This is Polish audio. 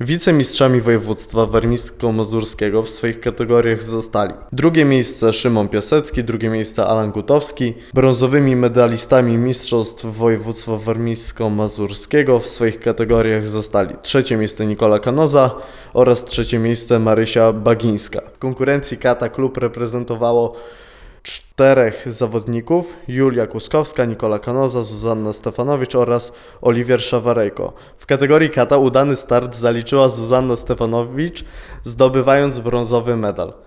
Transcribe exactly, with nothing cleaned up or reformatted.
Wicemistrzami województwa warmińsko-mazurskiego w swoich kategoriach zostali drugie miejsce Szymon Piasecki, drugie miejsce Alan Gutowski. Brązowymi medalistami Mistrzostw Województwa Warmińsko-Mazurskiego w swoich kategoriach zostali trzecie miejsce Nikola Kanoza oraz trzecie miejsce Marysia Bagińska. W konkurencji kata klub reprezentowało czterech zawodników: Julia Kuskowska, Nikola Kanoza, Zuzanna Stefanowicz oraz Oliwier Szawarejko. W kategorii kata udany start zaliczyła Zuzanna Stefanowicz, zdobywając brązowy medal.